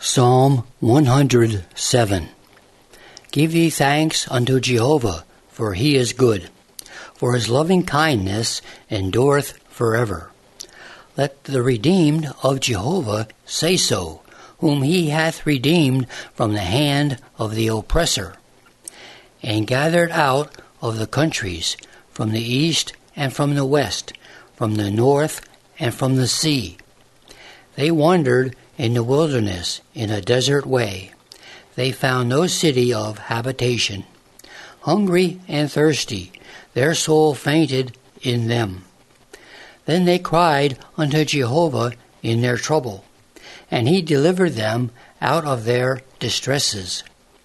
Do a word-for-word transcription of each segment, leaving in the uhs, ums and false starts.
Psalm one hundred seven. Give ye thanks unto Jehovah, for he is good, for his loving kindness endureth forever. Let the redeemed of Jehovah say so, whom he hath redeemed from the hand of the oppressor, and gathered out of the countries, from the east and from the west, from the north and from the sea. They wandered in the wilderness in a desert way. They found no city of habitation. Hungry and thirsty, their soul fainted in them. Then they cried unto Jehovah in their trouble, and he delivered them out of their distresses.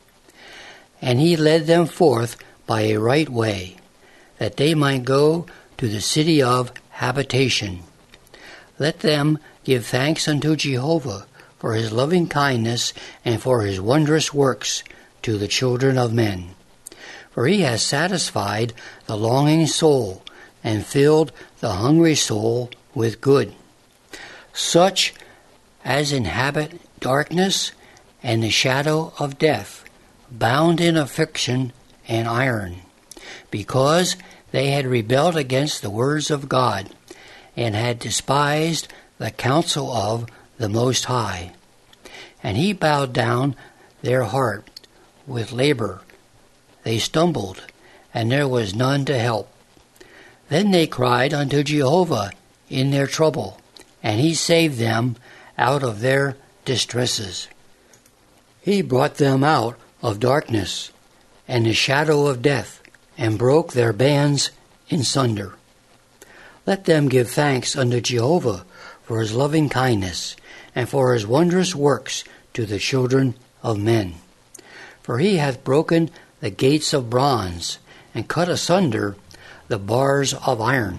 And he led them forth by a right way, that they might go to the city of habitation. Let them give thanks unto Jehovah for his loving kindness and for his wondrous works to the children of men. For he has satisfied the longing soul and filled the hungry soul with good. Such as inhabit darkness and the shadow of death, bound in affliction and iron, because they had rebelled against the words of God, and had despised the counsel of the Most High. And he bowed down their heart with labor. They stumbled, and there was none to help. Then they cried unto Jehovah in their trouble, and he saved them out of their distresses. He brought them out of darkness and the shadow of death, and broke their bands in sunder. Let them give thanks unto Jehovah for his loving kindness, and for his wondrous works to the children of men. For he hath broken the gates of bronze, and cut asunder the bars of iron.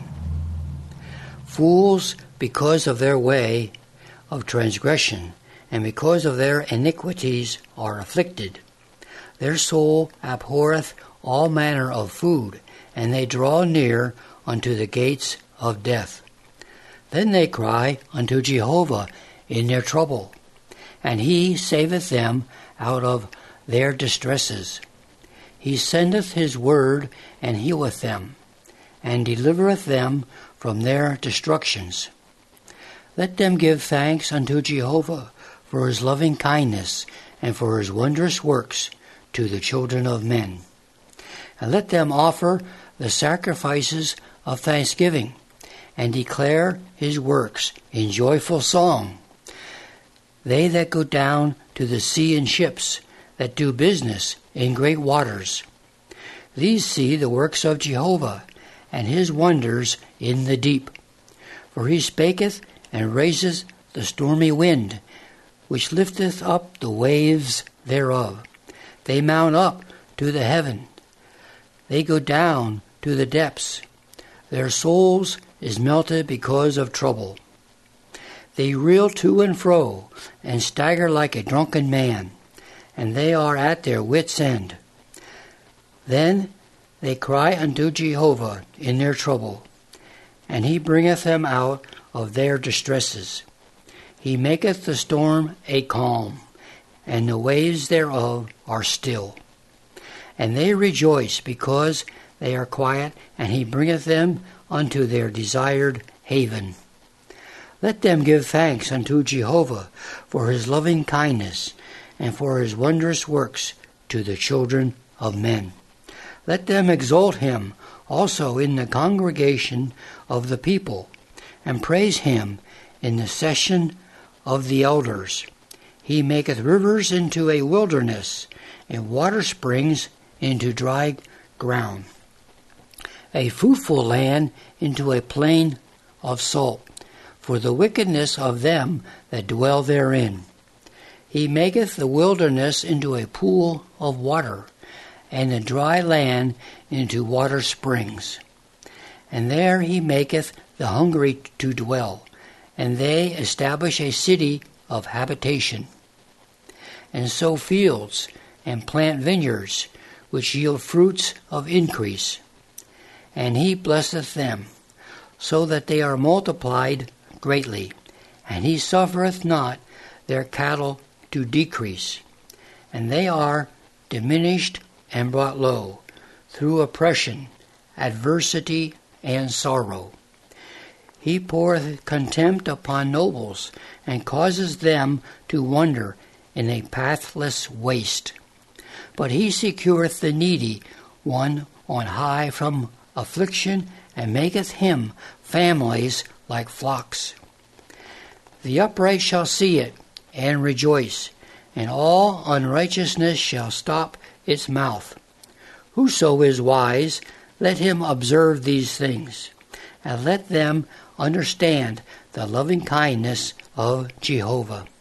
Fools, because of their way of transgression, and because of their iniquities, are afflicted. Their soul abhorreth all manner of food, and they draw near unto the gates of death. Then they cry unto Jehovah in their trouble, and he saveth them out of their distresses. He sendeth his word, and healeth them, and delivereth them from their destructions. Let them give thanks unto Jehovah for his loving kindness, and for his wondrous works to the children of men. And let them offer the sacrifices of thanksgiving, and declare his works in joyful song. They that go down to the sea in ships, that do business in great waters. These see the works of Jehovah, and his wonders in the deep. For he spaketh and raiseth the stormy wind, which lifteth up the waves thereof. They mount up to the heaven. They go down to the depths. Their souls is melted because of trouble. They reel to and fro, and stagger like a drunken man, and they are at their wits' end. Then they cry unto Jehovah in their trouble, and he bringeth them out of their distresses. He maketh the storm a calm, and the waves thereof are still. And they rejoice because they are quiet, and he bringeth them unto their desired haven. Let them give thanks unto Jehovah for his loving kindness, and for his wondrous works to the children of men. Let them exalt him also in the congregation of the people, and praise him in the session of the elders. He maketh rivers into a wilderness, and water springs into dry ground, a fruitful land into a plain of salt, for the wickedness of them that dwell therein. He maketh the wilderness into a pool of water, and the dry land into water springs. And there he maketh the hungry to dwell, and they establish a city of habitation, and sow fields, and plant vineyards, which yield fruits of increase. And he blesseth them, so that they are multiplied greatly, and he suffereth not their cattle to decrease, and they are diminished and brought low through oppression, adversity, and sorrow. He poureth contempt upon nobles, and causes them to wander in a pathless waste. But he secureth the needy one on high from affliction, and maketh him families like flocks. The upright shall see it, and rejoice, and all unrighteousness shall stop its mouth. Whoso is wise, let him observe these things, and let them understand the loving kindness of Jehovah.